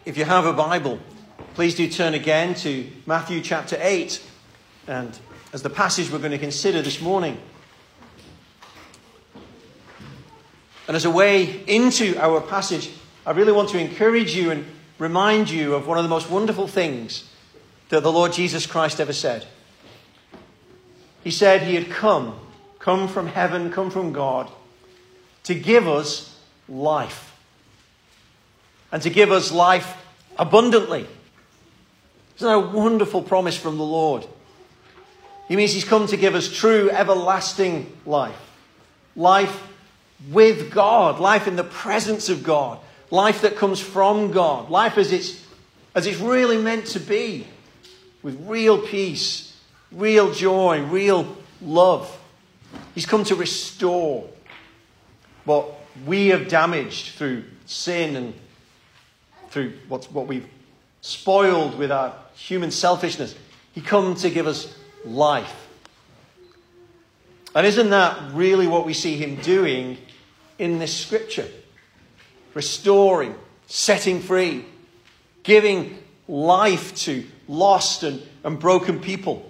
If you have a Bible, please do turn again to Matthew chapter 8, and as the passage we're going to consider this morning. And as a way into our passage, I really want to encourage you and remind you of one of the most wonderful things that the Lord Jesus Christ ever said. He said he had come from heaven, come from God, to give us life. And to give us life abundantly. Isn't that a wonderful promise from the Lord? He means he's come to give us true, everlasting life. Life with God. Life in the presence of God. Life that comes from God. Life as it's really meant to be. With real peace, real joy, real love. He's come to restore what we have damaged through sin and through what we've spoiled with our human selfishness. He comes to give us life. And isn't that really what we see him doing in this scripture? Restoring, setting free, giving life to lost and broken people.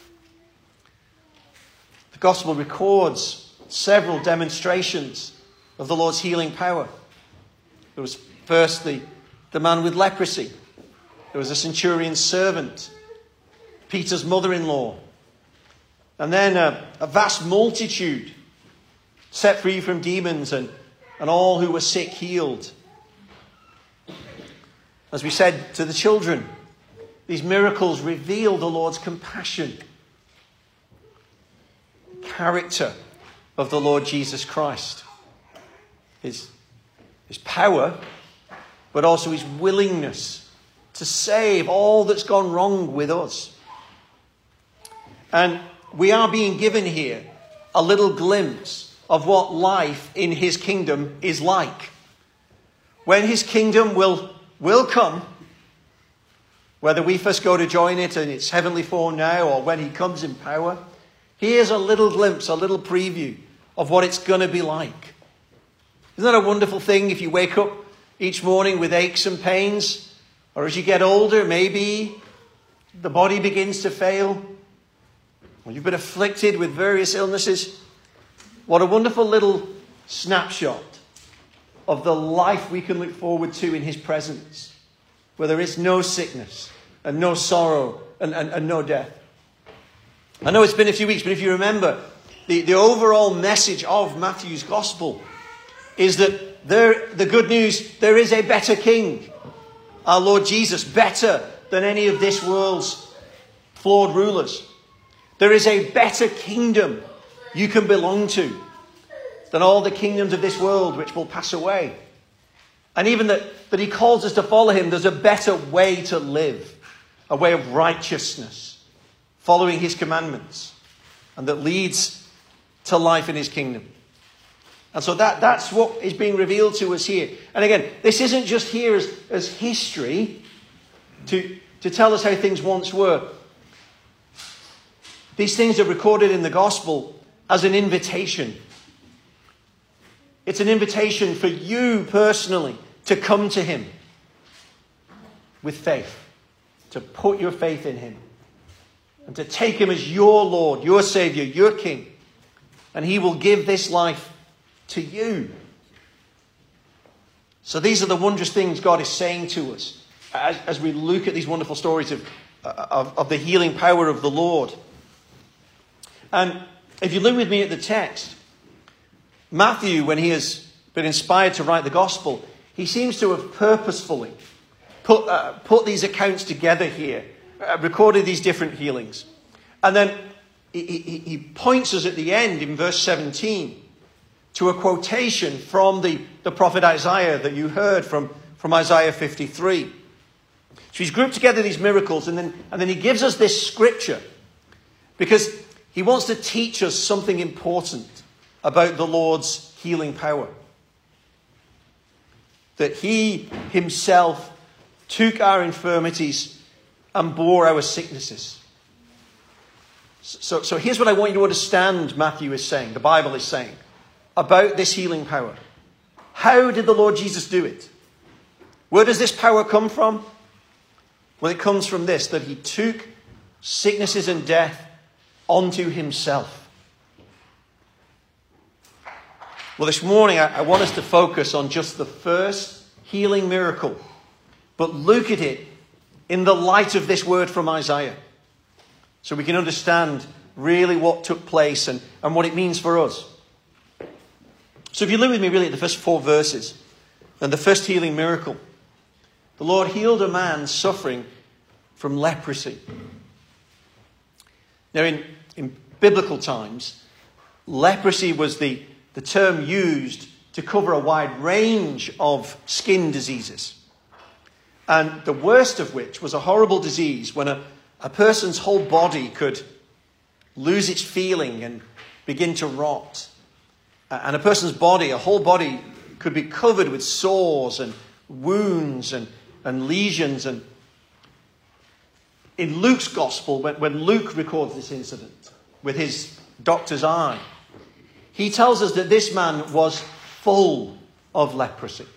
The gospel records several demonstrations of the Lord's healing power. There was first the man with leprosy. There was a centurion's servant, Peter's mother-in-law. And then a vast multitude set free from demons and all who were sick healed. As we said to the children, these miracles reveal the Lord's compassion, the character of the Lord Jesus Christ, his power, but also his willingness to save all that's gone wrong with us. And we are being given here a little glimpse of what life in his kingdom is like. When his kingdom will come, whether we first go to join it in its heavenly form now or when he comes in power, here's a little glimpse, a little preview of what it's going to be like. Isn't that a wonderful thing if you wake up each morning with aches and pains? Or as you get older, maybe the body begins to fail. Or you've been afflicted with various illnesses. What a wonderful little snapshot of the life we can look forward to in his presence. Where there is no sickness and no sorrow and no death. I know it's been a few weeks, but if you remember, the overall message of Matthew's gospel is that the good news, there is a better king. Our Lord Jesus, better than any of this world's flawed rulers. There is a better kingdom you can belong to than all the kingdoms of this world which will pass away. And even that he calls us to follow him, there's a better way to live. A way of righteousness, following his commandments, and that leads to life in his kingdom. And so that's what is being revealed to us here. And again, this isn't just here as history to tell us how things once were. These things are recorded in the gospel as an invitation. It's an invitation for you personally to come to him with faith. To put your faith in him. And to take him as your Lord, your Savior, your King. And he will give this life to you. So these are the wondrous things God is saying to us as we look at these wonderful stories of the healing power of the Lord. And if you look with me at the text, Matthew, when he has been inspired to write the gospel, he seems to have purposefully put these accounts together here, recorded these different healings. And then he points us at the end in verse 17 to a quotation from the prophet Isaiah that you heard from Isaiah 53. So he's grouped together these miracles and then he gives us this scripture because he wants to teach us something important about the Lord's healing power. That he himself took our infirmities and bore our sicknesses. So here's what I want you to understand Matthew is saying, the Bible is saying, about this healing power. How did the Lord Jesus do it? Where does this power come from? Well, it comes from this, that he took sicknesses and death onto himself. Well, this morning I want us to focus on just the first healing miracle, but look at it in the light of this word from Isaiah, so we can understand really what took place and what it means for us. So if you look with me really at the first 4 verses and the first healing miracle, the Lord healed a man suffering from leprosy. Now in biblical times, leprosy was the term used to cover a wide range of skin diseases. And the worst of which was a horrible disease when a person's whole body could lose its feeling and begin to rot. And a person's body, a whole body, could be covered with sores and wounds and lesions. And in Luke's gospel, when Luke records this incident with his doctor's eye, he tells us that this man was full of leprosy.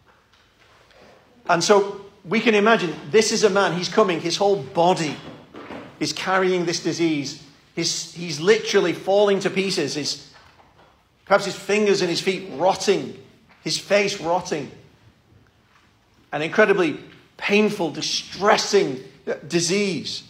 And so we can imagine, this is a man, he's coming, his whole body is carrying this disease. He's literally falling to pieces. Perhaps his fingers and his feet rotting, his face rotting. An incredibly painful, distressing disease.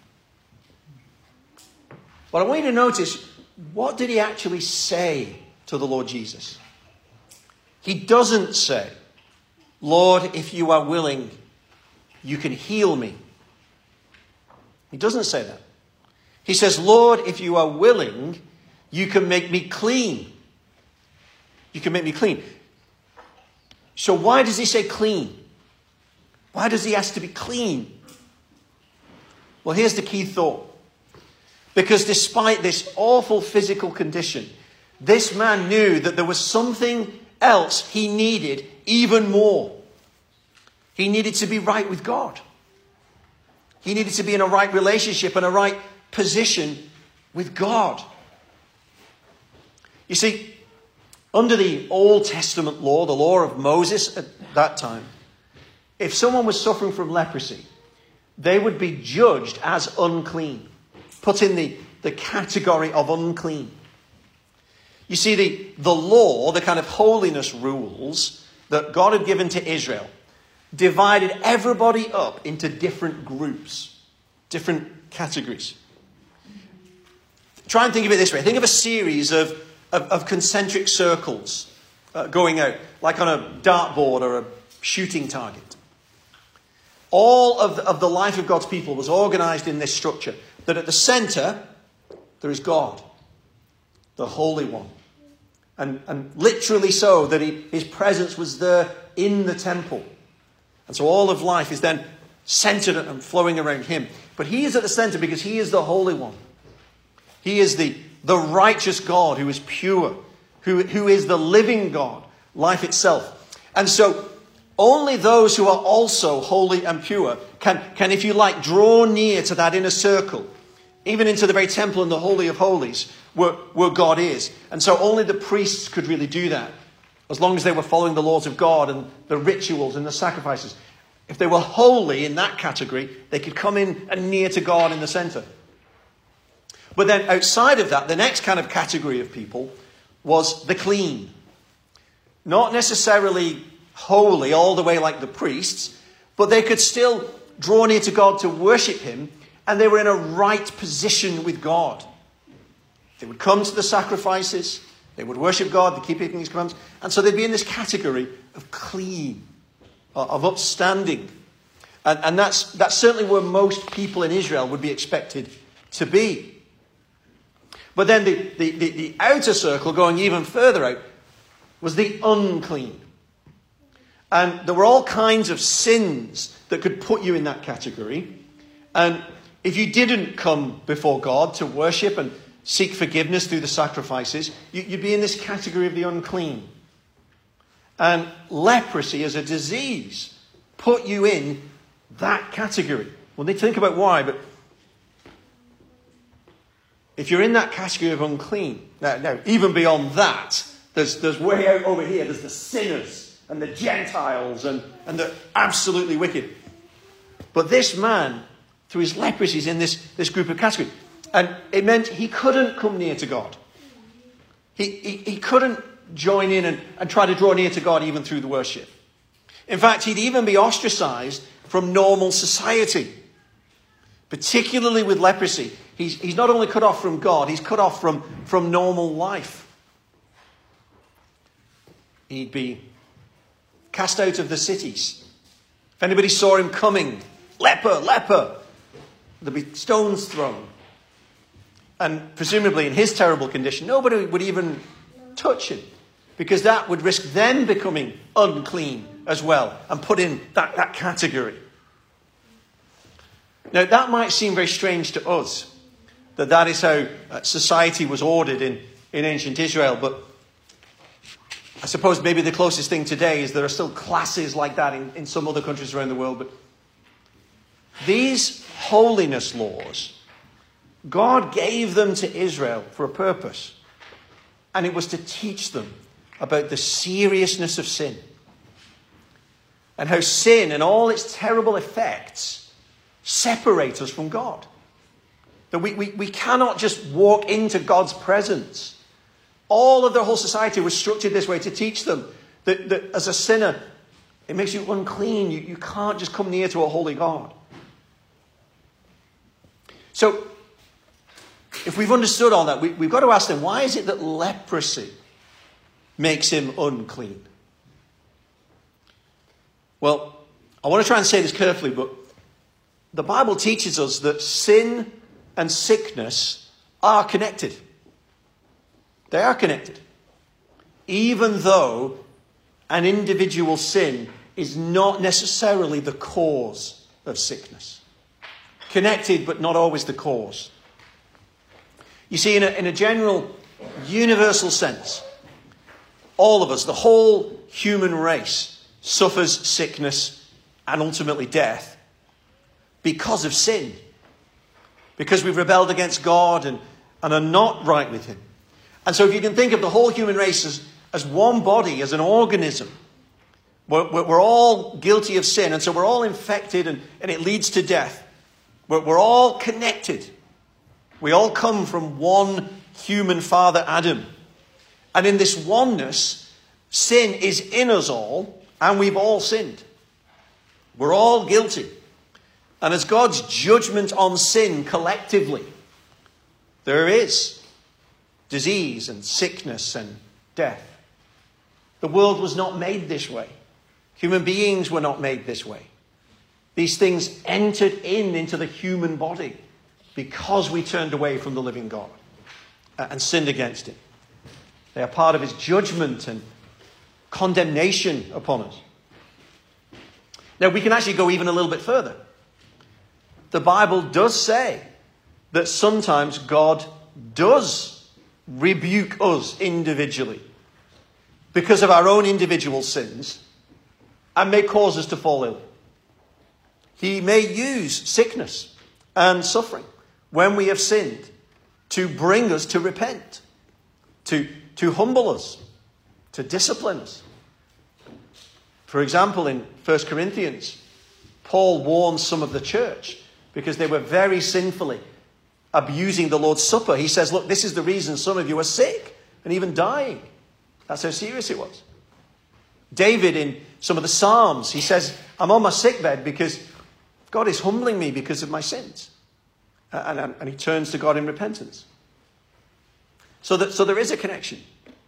But I want you to notice, what did he actually say to the Lord Jesus? He doesn't say, Lord, if you are willing, you can heal me. He doesn't say that. He says, Lord, if you are willing, you can make me clean. You can make me clean. So why does he say clean? Why does he ask to be clean? Well, here's the key thought. Because despite this awful physical condition, this man knew that there was something else he needed even more. He needed to be right with God. He needed to be in a right relationship and a right position with God. You see, under the Old Testament law, the law of Moses at that time, if someone was suffering from leprosy, they would be judged as unclean, put in the category of unclean. You see, the law, the kind of holiness rules that God had given to Israel, divided everybody up into different groups, different categories. Try and think of it this way. Think of a series of concentric circles going out, like on a dartboard or a shooting target. All of the life of God's people was organized in this structure, that at the center, there is God, the Holy One. And literally so, that his presence was there in the temple. And so all of life is then centered and flowing around him. But he is at the center because he is the Holy One. He is the righteous God who is pure, who is the living God, life itself. And so only those who are also holy and pure can, if you like, draw near to that inner circle, even into the very temple and the Holy of Holies, where God is. And so only the priests could really do that, as long as they were following the laws of God and the rituals and the sacrifices. If they were holy in that category, they could come in and near to God in the center. But then outside of that, the next kind of category of people was the clean. Not necessarily holy all the way like the priests, but they could still draw near to God to worship him, and they were in a right position with God. They would come to the sacrifices, they would worship God, they keep keeping his commandments, and so they'd be in this category of clean, of upstanding. And that's certainly where most people in Israel would be expected to be. But then the outer circle, going even further out, was the unclean. And there were all kinds of sins that could put you in that category. And if you didn't come before God to worship and seek forgiveness through the sacrifices, you'd be in this category of the unclean. And leprosy as a disease put you in that category. Well, they think about why, but if you're in that category of unclean, now even beyond that, there's way out over here, there's the sinners. and the Gentiles and the absolutely wicked. But this man, through his leprosy, is in this group of category. And it meant he couldn't come near to God. He couldn't join in and try to draw near to God even through the worship. In fact, he'd even be ostracized from normal society. Particularly with leprosy. He's not only cut off from God, he's cut off from normal life. He'd be cast out of the cities. If anybody saw him coming, leper, leper, there'd be stones thrown. And presumably in his terrible condition, nobody would even touch him, because that would risk them becoming unclean as well and put in that category. Now, that might seem very strange to us, that is how society was ordered in ancient Israel, but I suppose maybe the closest thing today is there are still classes like that in some other countries around the world. But these holiness laws, God gave them to Israel for a purpose. And it was to teach them about the seriousness of sin. And how sin and all its terrible effects separate us from God. That we cannot just walk into God's presence. All of their whole society was structured this way to teach them that as a sinner, it makes you unclean. You can't just come near to a holy God. So, if we've understood all that, we've got to ask them, why is it that leprosy makes him unclean? Well, I want to try and say this carefully, but the Bible teaches us that sin and sickness are connected. They are connected. Even though an individual sin is not necessarily the cause of sickness. Connected, but not always the cause. You see, in a general, universal sense, all of us, the whole human race, suffers sickness and ultimately death because of sin. Because we've rebelled against God and are not right with him. And so if you can think of the whole human race as one body, as an organism, we're all guilty of sin, and so we're all infected, and it leads to death. We're all connected. We all come from one human father, Adam. And in this oneness, sin is in us all, and we've all sinned. We're all guilty. And as God's judgment on sin collectively, there is disease and sickness and death. The world was not made this way. Human beings were not made this way. These things entered into the human body because we turned away from the living God and sinned against him. They are part of his judgment and condemnation upon us. Now, we can actually go even a little bit further. The Bible does say that sometimes God does rebuke us individually because of our own individual sins and may cause us to fall ill. He may use sickness and suffering when we have sinned to bring us to repent, to humble us, to discipline us. For example, in 1 Corinthians, Paul warns some of the church because they were very sinfully abusing the Lord's Supper. He says, look, this is the reason some of you are sick and even dying. That's how serious it was. David, in some of the Psalms, he says, I'm on my sickbed because God is humbling me because of my sins. And he turns to God in repentance. So there is a connection.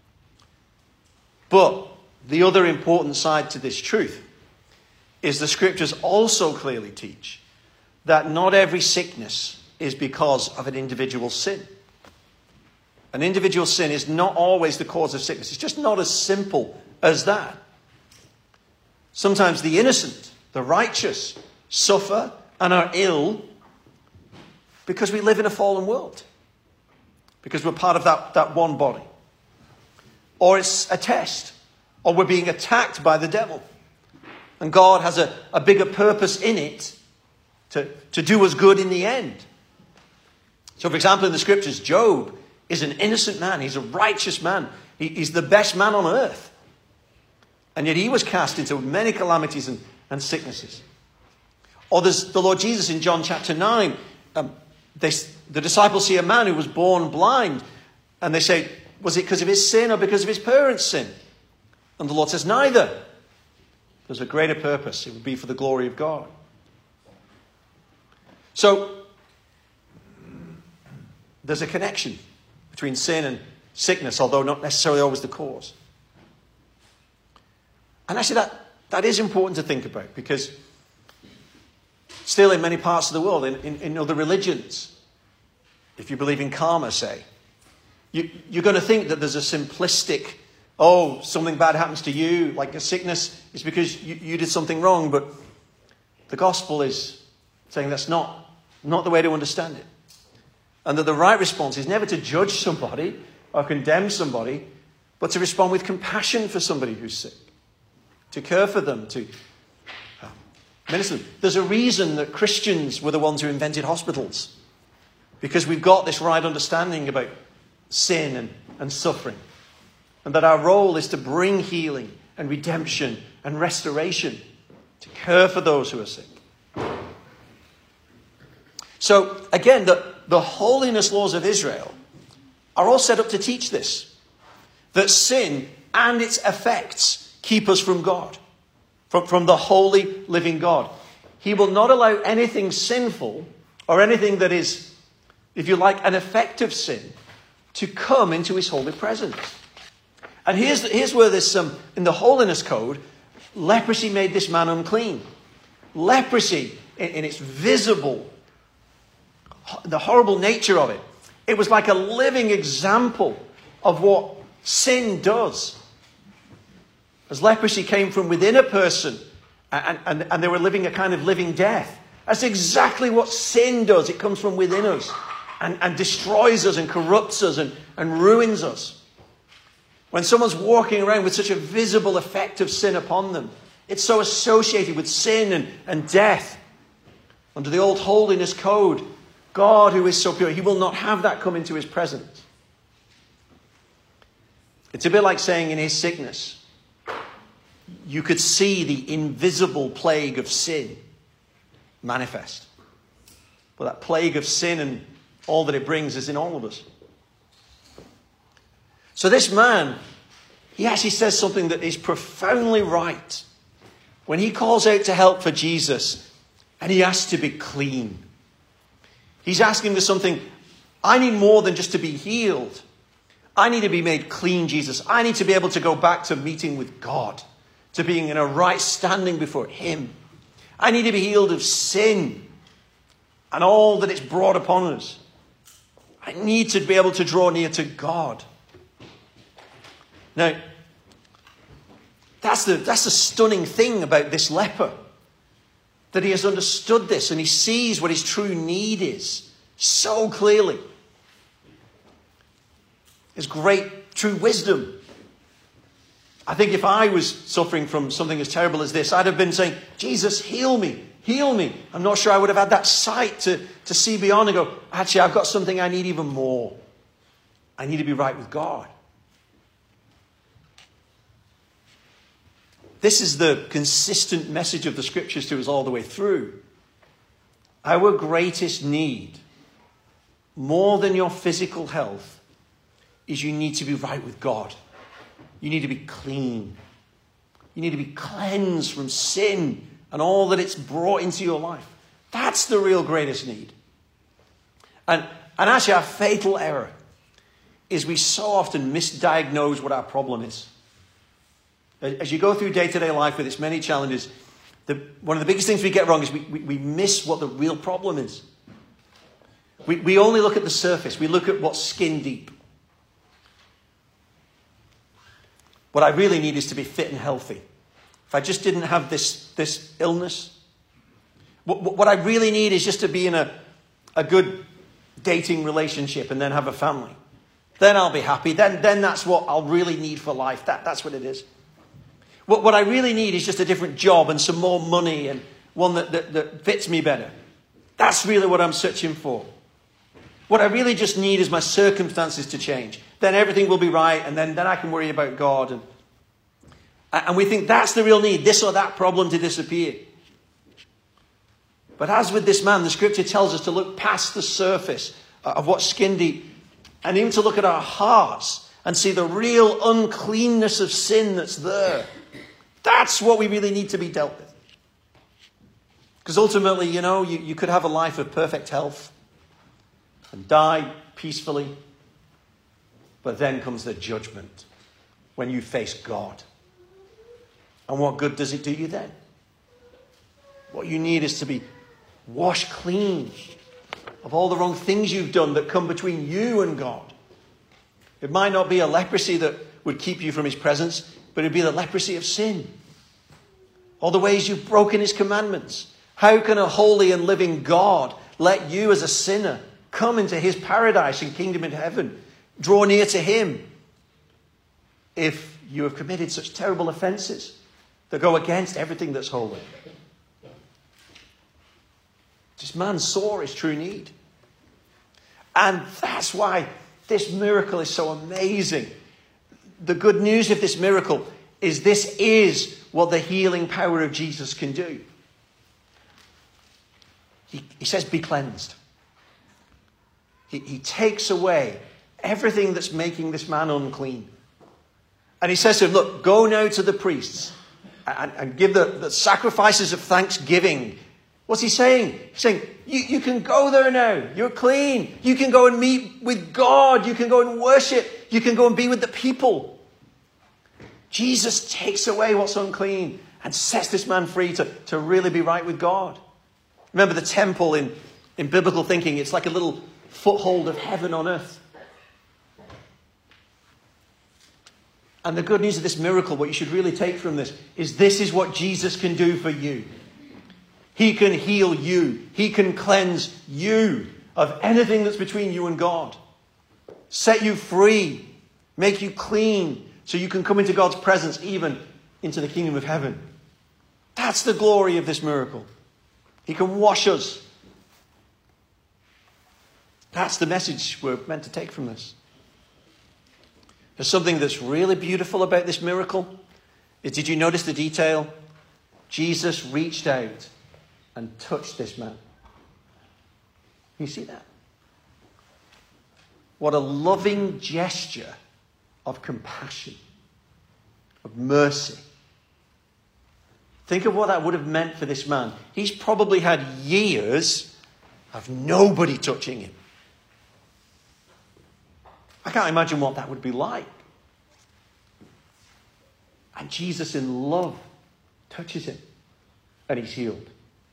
But the other important side to this truth is the scriptures also clearly teach that not every sickness is because of an individual sin. An individual sin is not always the cause of sickness. It's just not as simple as that. Sometimes the innocent, the righteous, suffer and are ill because we live in a fallen world. Because we're part of that one body. Or it's a test. Or we're being attacked by the devil. And God has a bigger purpose in it to do us good in the end. So, for example, in the scriptures, Job is an innocent man. He's a righteous man. He's the best man on earth. And yet he was cast into many calamities and sicknesses. Or there's the Lord Jesus in John chapter 9. The disciples see a man who was born blind. And they say, was it because of his sin or because of his parents' sin? And the Lord says, neither. There's a greater purpose. It would be for the glory of God. So, there's a connection between sin and sickness, although not necessarily always the cause. And actually that is important to think about, because still in many parts of the world, in other religions, if you believe in karma, say, you're going to think that there's a simplistic, something bad happens to you, like a sickness, is because you did something wrong. But the gospel is saying that's not the way to understand it. And that the right response is never to judge somebody or condemn somebody, but to respond with compassion for somebody who's sick. To care for them, to minister them. There's a reason that Christians were the ones who invented hospitals. Because we've got this right understanding about sin and suffering. And that our role is to bring healing and redemption and restoration. To care for those who are sick. So, again, the holiness laws of Israel are all set up to teach this. That sin and its effects keep us from God. From the holy, living God. He will not allow anything sinful or anything that is, if you like, an effect of sin to come into his holy presence. And here's where there's in the holiness code, leprosy made this man unclean. Leprosy in its visible, the horrible nature of it. It was like a living example of what sin does. As leprosy came from within a person and they were living a kind of living death. That's exactly what sin does. It comes from within us and destroys us and corrupts us and ruins us. When someone's walking around with such a visible effect of sin upon them, it's so associated with sin and death. Under the old holiness code, God, who is so pure, he will not have that come into his presence. It's a bit like saying in his sickness, you could see the invisible plague of sin manifest. But that plague of sin and all that it brings is in all of us. So this man, he actually says something that is profoundly right. When he calls out to help for Jesus and he asks to be clean. He's asking for something, I need more than just to be healed. I need to be made clean, Jesus. I need to be able to go back to meeting with God. To being in a right standing before him. I need to be healed of sin and all that it's brought upon us. I need to be able to draw near to God. Now, that's the stunning thing about this leper. That he has understood this and he sees what his true need is so clearly. His great true wisdom. I think if I was suffering from something as terrible as this, I'd have been saying, Jesus, heal me, heal me. I'm not sure I would have had that sight to see beyond and go, actually, I've got something I need even more. I need to be right with God. This is the consistent message of the scriptures to us all the way through. Our greatest need, more than your physical health, is you need to be right with God. You need to be clean. You need to be cleansed from sin and all that it's brought into your life. That's the real greatest need. And actually our fatal error is we so often misdiagnose what our problem is. As you go through day-to-day life with its many challenges, one of the biggest things we get wrong is we miss what the real problem is. We only look at the surface. We look at what's skin deep. What I really need is to be fit and healthy. If I just didn't have this illness. What I really need is just to be in a good dating relationship and then have a family. Then I'll be happy. Then that's what I'll really need for life. That's what it is. What I really need is just a different job and some more money and one that fits me better. That's really what I'm searching for. What I really just need is my circumstances to change. Then everything will be right and then I can worry about God. And we think that's the real need, this or that problem to disappear. But as with this man, the scripture tells us to look past the surface of what's skin deep, and even to look at our hearts and see the real uncleanness of sin that's there. That's what we really need to be dealt with. Because ultimately, you could have a life of perfect health and die peacefully. But then comes the judgment when you face God. And what good does it do you then? What you need is to be washed clean of all the wrong things you've done that come between you and God. It might not be a leprosy that would keep you from his presence, but it'd be the leprosy of sin. All the ways you've broken his commandments. How can a holy and living God let you as a sinner come into his paradise and kingdom in heaven? Draw near to him if you have committed such terrible offenses that go against everything that's holy. This man saw his true need. And that's why this miracle is so amazing. The good news of this miracle is this is what the healing power of Jesus can do. He says, be cleansed. He takes away everything that's making this man unclean. And he says to him, look, go now to the priests and give the sacrifices of thanksgiving. What's he saying? He's saying, you can go there now. You're clean. You can go and meet with God. You can go and worship. You can go and be with the people. Jesus takes away what's unclean and sets this man free to really be right with God. Remember the temple in biblical thinking, it's like a little foothold of heaven on earth. And the good news of this miracle, what you should really take from this is what Jesus can do for you. He can heal you. He can cleanse you of anything that's between you and God. Set you free. Make you clean so you can come into God's presence, even into the kingdom of heaven. That's the glory of this miracle. He can wash us. That's the message we're meant to take from this. There's something that's really beautiful about this miracle. Did you notice the detail? Jesus reached out and touched this man. You see that? What a loving gesture of compassion, of mercy. Think of what that would have meant for this man. He's probably had years of nobody touching him. I can't imagine what that would be like. And Jesus in love touches him and he's healed.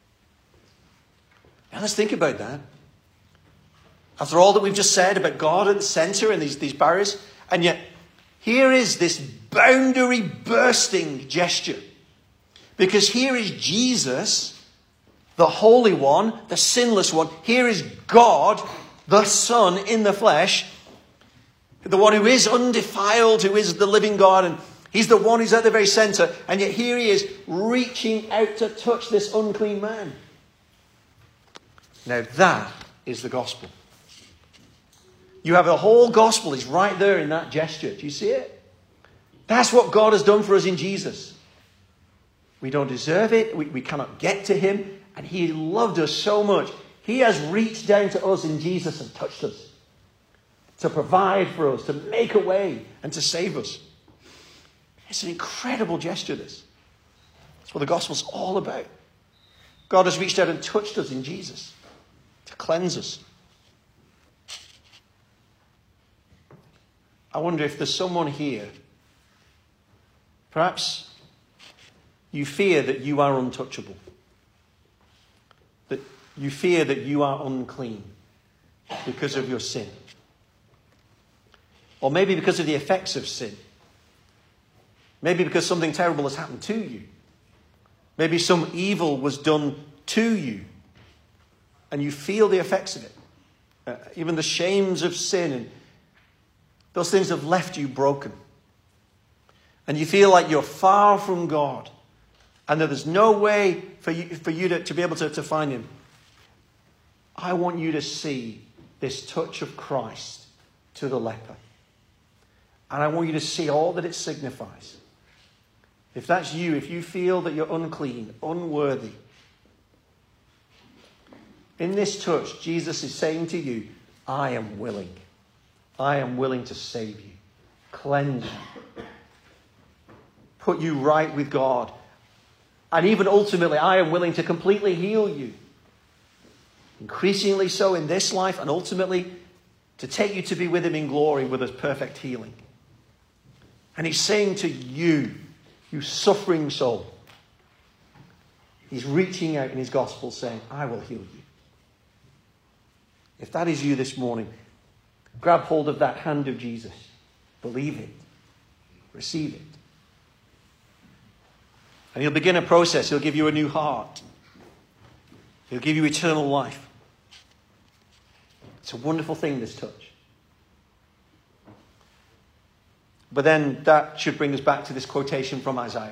Now let's think about that. After all that we've just said about God at the center and these barriers, and yet here is this boundary bursting gesture. Because here is Jesus, the Holy One, the sinless one. Here is God, the Son in the flesh, the one who is undefiled, who is the living God, and he's the one who's at the very center. And yet here he is reaching out to touch this unclean man. Now that is the gospel. You have the whole gospel is right there in that gesture. Do you see it? That's what God has done for us in Jesus. We don't deserve it. We cannot get to him. And he loved us so much. He has reached down to us in Jesus and touched us. To provide for us, to make a way, and to save us. It's an incredible gesture, this. That's what the gospel's all about. God has reached out and touched us in Jesus to cleanse us. I wonder if there's someone here, perhaps you fear that you are untouchable. That you fear that you are unclean because of your sin. Or maybe because of the effects of sin. Maybe because something terrible has happened to you. Maybe some evil was done to you. And you feel the effects of it. Even the shames of sin. And those things have left you broken. And you feel like you're far from God. And that there's no way for you to be able to find him. I want you to see this touch of Christ to the leper. And I want you to see all that it signifies. If that's you, if you feel that you're unclean, unworthy, in this touch, Jesus is saying to you, I am willing. I am willing to save you, cleanse you, put you right with God. And even ultimately, I am willing to completely heal you. Increasingly so in this life, and ultimately to take you to be with him in glory with his perfect healing. And he's saying to you, you suffering soul, he's reaching out in his gospel saying, I will heal you. If that is you this morning, grab hold of that hand of Jesus. Believe it. Receive it. And he'll begin a process. He'll give you a new heart. He'll give you eternal life. It's a wonderful thing, this touch. But then that should bring us back to this quotation from Isaiah.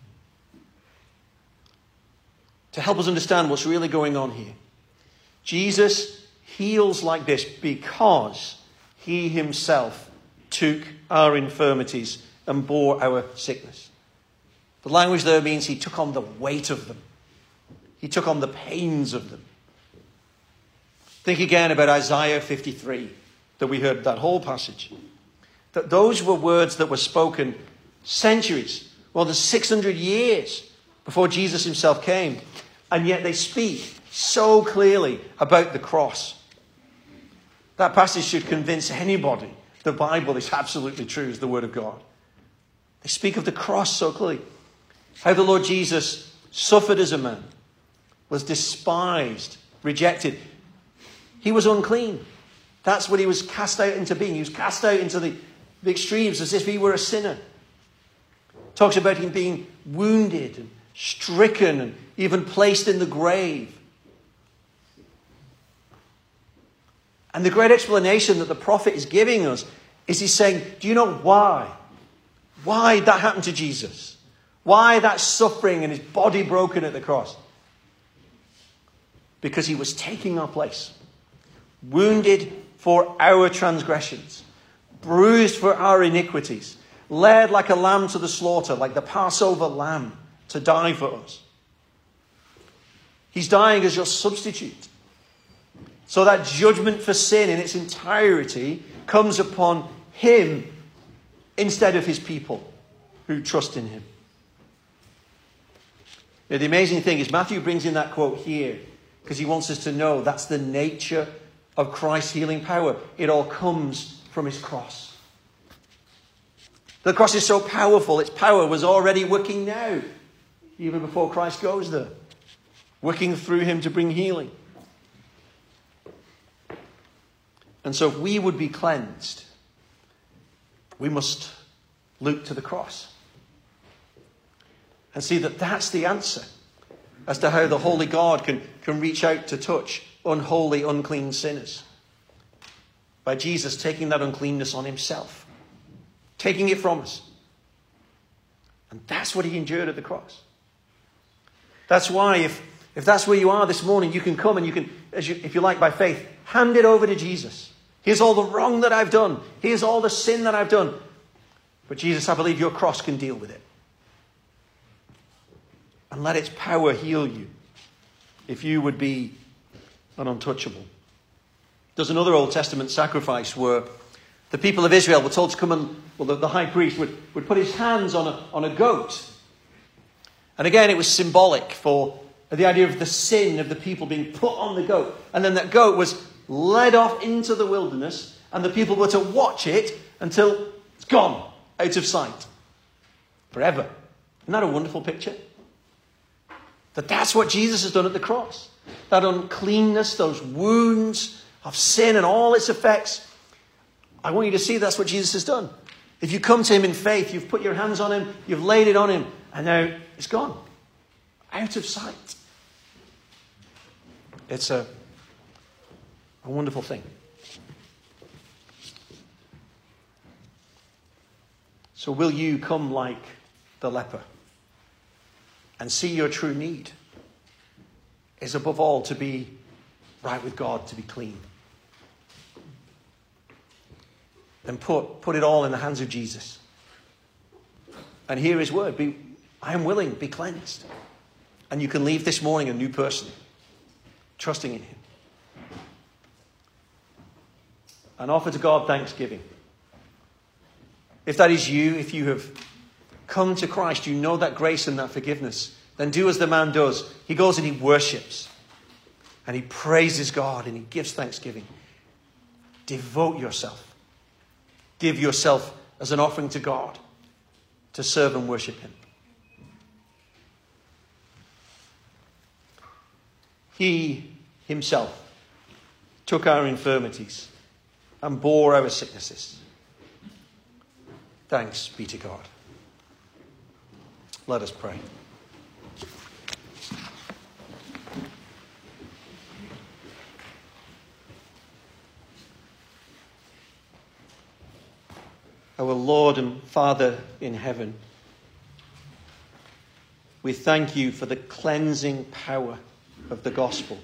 To help us understand what's really going on here. Jesus heals like this because he himself took our infirmities and bore our sickness. The language there means he took on the weight of them. He took on the pains of them. Think again about Isaiah 53 that we heard, that whole passage. That those were words that were spoken centuries, more than 600 years before Jesus himself came. And yet they speak so clearly about the cross. That passage should convince anybody the Bible is absolutely true as the Word of God. They speak of the cross so clearly. How the Lord Jesus suffered as a man, was despised, rejected. He was unclean. That's what he was cast out into being. He was cast out into the extremes as if he were a sinner. Talks about him being wounded and stricken and even placed in the grave. And the great explanation that the prophet is giving us is he's saying, do you know why? Why that happened to Jesus? Why that suffering and his body broken at the cross? Because he was taking our place. Wounded for our transgressions. Bruised for our iniquities. Led like a lamb to the slaughter, like the Passover lamb, to die for us. He's dying as your substitute. So that judgment for sin in its entirety comes upon him instead of his people who trust in him. Now, the amazing thing is Matthew brings in that quote here because he wants us to know that's the nature of Christ's healing power. It all comes from his cross. The cross is so powerful, its power was already working now, even before Christ goes there, working through him to bring healing. And so if we would be cleansed, we must look to the cross. And see that that's the answer as to how the holy God can reach out to touch unholy, unclean sinners. By Jesus taking that uncleanness on himself. Taking it from us. And that's what he endured at the cross. That's why if that's where you are this morning, you can come and you can, if you like by faith, hand it over to Jesus. Here's all the wrong that I've done. Here's all the sin that I've done. But Jesus, I believe your cross can deal with it. And let its power heal you if you would be an untouchable. There's another Old Testament sacrifice where the people of Israel were told to come and, well, the high priest would put his hands on a goat. And again, it was symbolic for the idea of the sin of the people being put on the goat. And then that goat was led off into the wilderness and the people were to watch it until it's gone, out of sight. Forever. Isn't that a wonderful picture? That's what Jesus has done at the cross. That uncleanness, those wounds of sin and all its effects. I want you to see that's what Jesus has done. If you come to him in faith, you've put your hands on him, you've laid it on him, and now it's gone. Out of sight. It's a wonderful thing. So will you come like the leper and see your true need is above all to be right with God, to be clean. Then put it all in the hands of Jesus. And hear his word. I am willing, be cleansed. And you can leave this morning a new person, trusting in him. And offer to God thanksgiving. If that is you, if you have come to Christ, you know that grace and that forgiveness, then do as the man does. He goes and he worships. And he praises God and he gives thanksgiving. Devote yourself. Give yourself as an offering to God to serve and worship him. He himself took our infirmities and bore our sicknesses. Thanks be to God. Let us pray. Our Lord and Father in heaven, we thank you for the cleansing power of the gospel.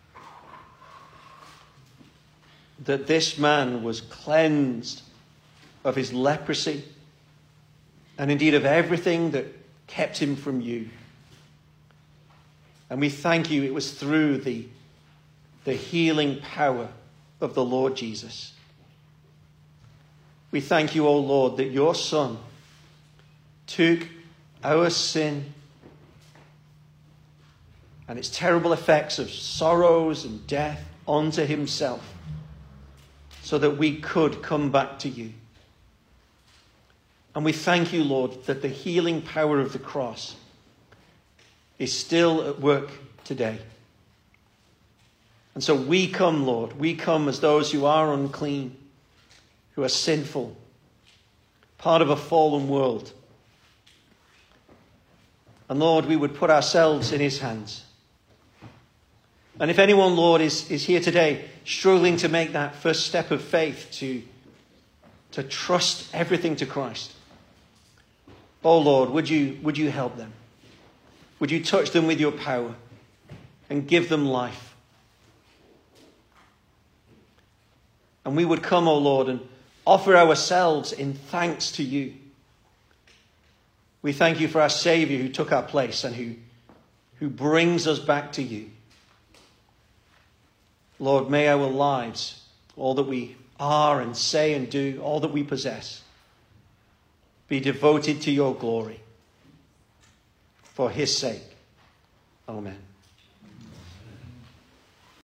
That this man was cleansed of his leprosy and indeed of everything that kept him from you. And we thank you it was through the healing power of the Lord Jesus. We thank you, O Lord, that your Son took our sin and its terrible effects of sorrows and death onto himself so that we could come back to you. And we thank you, Lord, that the healing power of the cross is still at work today. And so we come, Lord, we come as those who are unclean, who are sinful, part of a fallen world. And Lord, we would put ourselves in his hands. And if anyone, Lord, is here today struggling to make that first step of faith to trust everything to Christ, oh Lord, would you help them? Would you touch them with your power and give them life? And we would come, oh Lord, and offer ourselves in thanks to you. We thank you for our Saviour who took our place and who brings us back to you. Lord, may our lives, all that we are and say and do, all that we possess, be devoted to your glory. For his sake. Amen.